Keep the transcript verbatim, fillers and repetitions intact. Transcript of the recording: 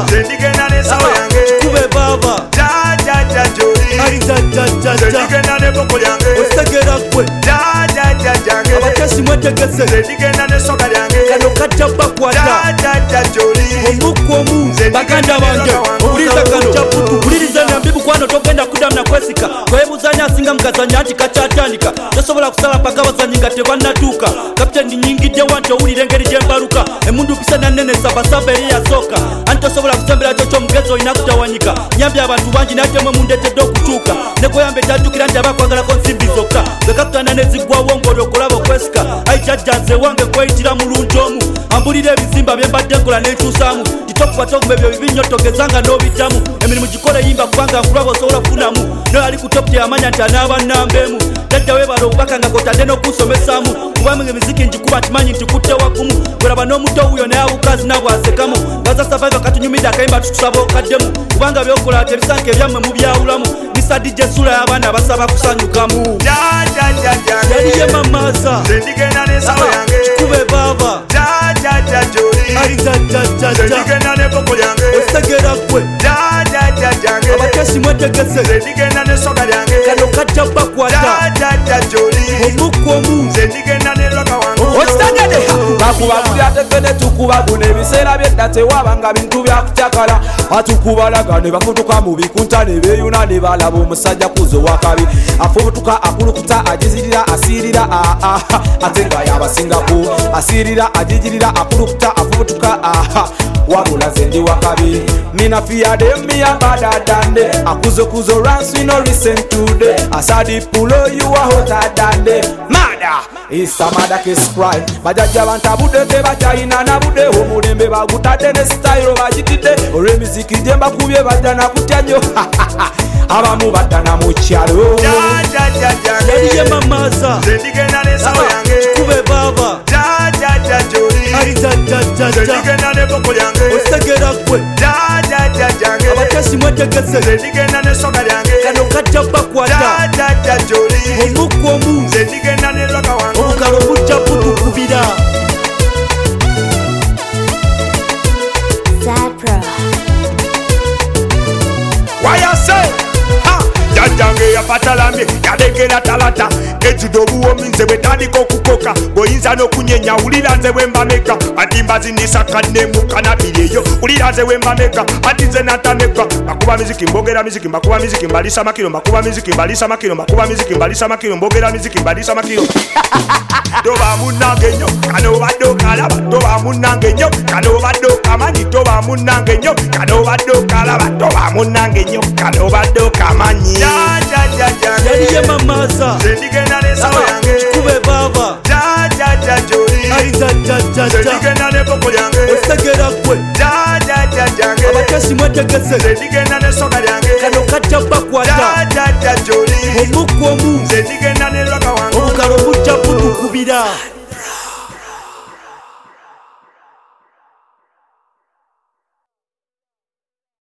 nze ndigenda n'ensawo yange kube baba jajaja joli ali jajajaja nze ndigenda n'eboko lyange osegera gwe jajaja jange abakesi mwetegese nze ndigenda n'essoka lyange kano kajja bakwata jajaja joli omukku omu baganda bange owuliriza kano kyaputu wuliriza nyambi bukwano togenda kuddamu na kwesika kwebuzanya asinga mugazanya nti kakyatandika tosobola kusala paka abazanyi nga tebannatuuka kapiteni nyingidde wanti owulira engeri gyembaluka emundu pisana nene sabasaba eri yasooka anti tosobola kusembera kyo ky'omugezi olina kutawanyika nyambi abantu bangi naye temwe mundetedde okutuuka negoyambe tajjukira nti abakwagalako nsimbi zokka bekakutana neziggwawo ng'oli okulaba okwesika ayi kyajjanze wange kweyitira mulungi omu ambulira ebizimba byembadde nkola n'enkyusaamu titokukwata oguma ebyo bibi nnyo togezanga n'obiddamu emirimu gikole yimba kubanga nkulaba osobola kufunamu noyo ali ku topu teyamanya nti anaaba nnambeemu jajja webala obubaka nga kotadde n'okunsomesaamu kubanga emiziki njikuba ntimanyi nti kutte wagumu bweraba n'omuto wuyo naye abukazi nabwasekamu baza savaiva katunyumidde akayimba tutusaba okaddemu kubanga byokola tebisanka ebyammwe mubyawulamu misa dj sula y'abaana abasaba kusanyukamu yaliye mamaaza nze ndigenda n'ensawo yange kikube baaba jajaja joli ali nze jajajaja ndigenda n'eboko lyange osegera gwe jajaja jange abakesi mwetegese nze ndigenda n'essoka lyange kano kajja bakwata jajaja joli omukku omu nze ndigenda n'eloka wange okitagede bakuba buli ategene tukuba guno ebiseera byedda tewabanga bintu byakucakala batukubalaga ne bafutuka mu bikunta ne beeyuna ne balaba omusajja kuzo wakabi afubutuka akulukuta agizirira asiirira aa ate nga yabasingako asiirira agijirira akulukuta afubutuka aha wabula ze ndi wakabi mina fear them me a better than them akuzo kuzo runs we no listen to them asadi pulo you are hotter than them mada isa mada kiss cry bajaja bantabude te bachayina na bude omulembe bagutadde ne style bajitide ore muziki jemba kubye bajana kutyanyo abamu badana mu kyalo yaliye mamaaza nze ndigenda n'ensawo yange kikube baaba jajaja joli ali nze jajajaja ndigenda n'eboko lyange osegera gwe jajaja jange abakesi mwetegese nze ndigenda n'essoka lyange kano kajja bakwata jajaja joli omukku omu nze ndigenda n'eloka wange obukalo bujja butukubira wayase jajjange yafatalambye yalekera talata ejjudde obuwomi nze bwe tandika okukoka bw'oyinza n'okunyenya wulira nze bwe mbameka ati mbazindisa kannemu kanabiri eyo wulira nze bwe mbameka ati nze natameka bakuba miziki mbogera miziki mbakuba miziki mbalisa makiro mbakuba miziki mbalisa makiro mbakuba miziki mbalisa makiro mbogera miziki mbalisa makiro toba munnange nnyo kano obadde okalaba toba munnange nnyo kano obadde okamanyi toba munnange nnyo kano obadde okalaba toba munnange nnyo kano obadde okamanyi yaliye mamaaza nze ndigenda n'ensawo yange kikube baaba jajaja joli ali nze jajajaja ndigenda n'eboko lyange osegera gwe jajaja jange abakesi mwetegese nze ndigenda n'essoka lyange kano kajja bakwata jajaja joli omukku omu nze ndigenda n'eloka wange obukalo bujja butukubira